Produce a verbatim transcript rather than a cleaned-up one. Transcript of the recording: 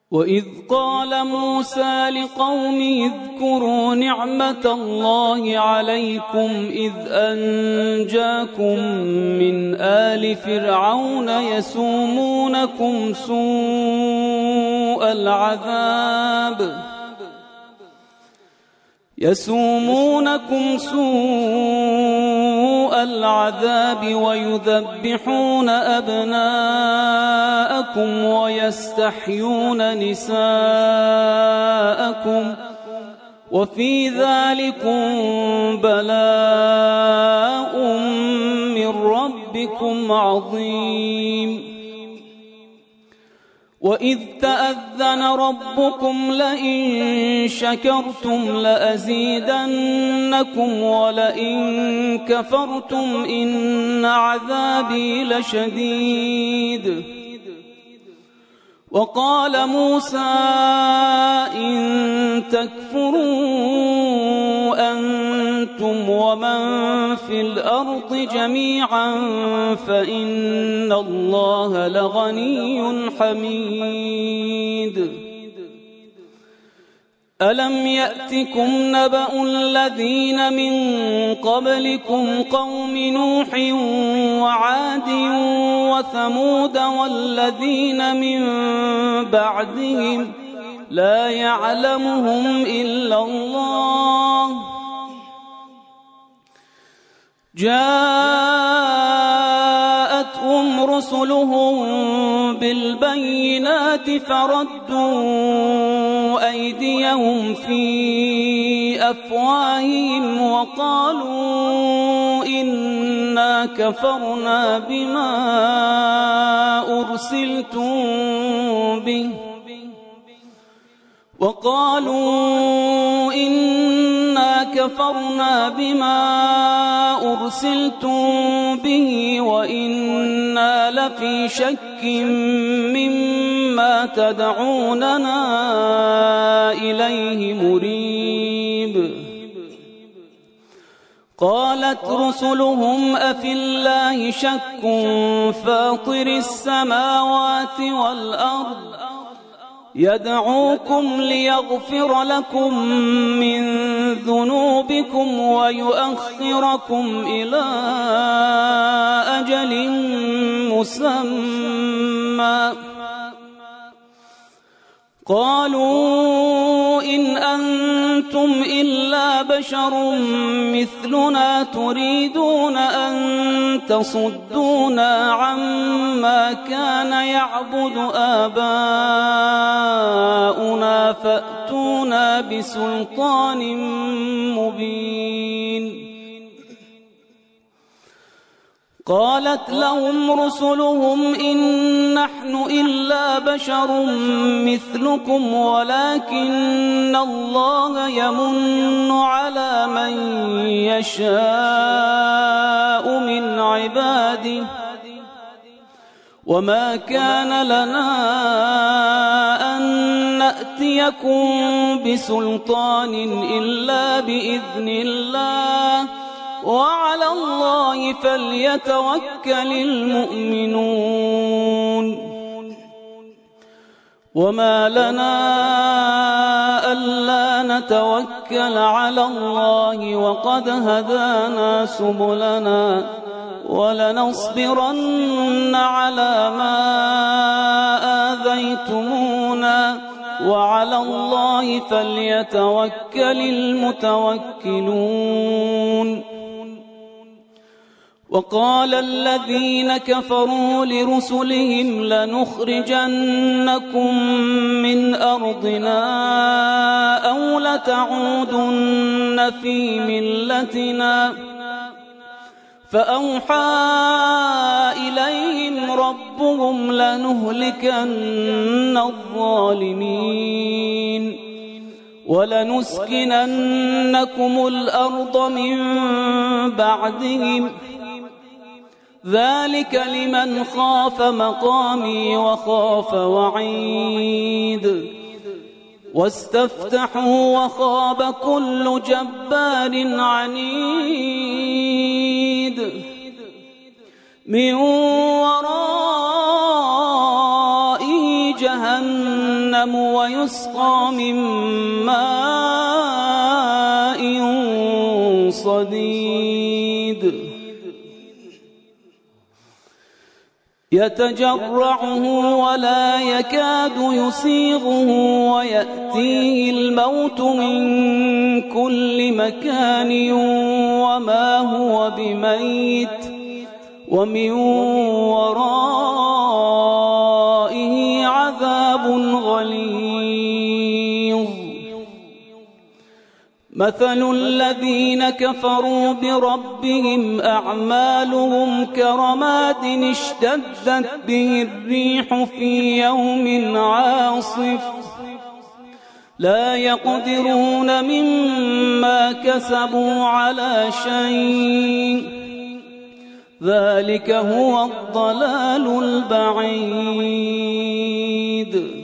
وإذ قال موسى لقومه اذكروا نعمة الله عليكم إذ أنجاكم من آل فرعون يسومونكم سوء العذاب يسومونكم سوء العذاب ويذبحون أبناءكم ويستحيون نساءكم وفي ذلكم بلاء من ربكم عظيم وإذ تأذن ربكم لئن شكرتم لأزيدنكم ولئن كفرتم إن عذابي لشديد وقال موسى إن تكفروا أنتم ومن في الأرض جميعا فإن الله لغني حميد ألم يأتكم نبأ الذين من قبلكم قوم نوح وعاد وثمود والذين من بعدهم لا يعلمهم إلا الله جاءتهم رسلهم بالبينات فردوا أيديهم في أفواههم وقالوا إنا كفرنا بما أرسلتم به وقالوا إنا كفرنا بما أرسلتم به وإنا لفي شك مما تدعوننا إليه مريب قالت رسلهم أفي الله شك فاطر السماوات والأرض يدعوكم ليغفر لكم من ذنوبكم ويؤخركم إلى أجل مسمى قالوا إن أنتم إلا بشر مثلنا تريدون أن تصدونا عما كان يعبد آباؤنا فأتونا بسلطان مبين قالت لهم رسلهم إن نحن إلا بشر مثلكم ولكن الله يمن على من يشاء من عباده وما كان لنا أن نأتيكم بسلطان إلا بإذن الله وعلى الله فليتوكل المؤمنون وما لنا ألا نتوكل على الله وقد هدانا سبلنا ولنصبرن على ما آذيتمونا وعلى الله فليتوكل المتوكلون وقال الذين كفروا لرسلهم لنخرجنكم من أرضنا أو لتعودن في ملتنا فأوحى إليهم ربهم لنهلكن الظالمين ولنسكننكم الأرض من بعدهم ذلك لمن خاف مقامي وخاف وعيد واستفتحوا وخاب كل جبار عنيد من ورائه جهنم جهنم ويسقى من ماء صديد يتجرعه ولا يكاد يسيغه ويأتيه الموت من كل مكان وما هو بميت ومن ورائه عذاب غليظ مثل الذين كفروا بربهم أعمالهم كرماد اشتدت به الريح في يوم عاصف لا يقدرون مما كسبوا على شيء ذلك هو الضلال البعيد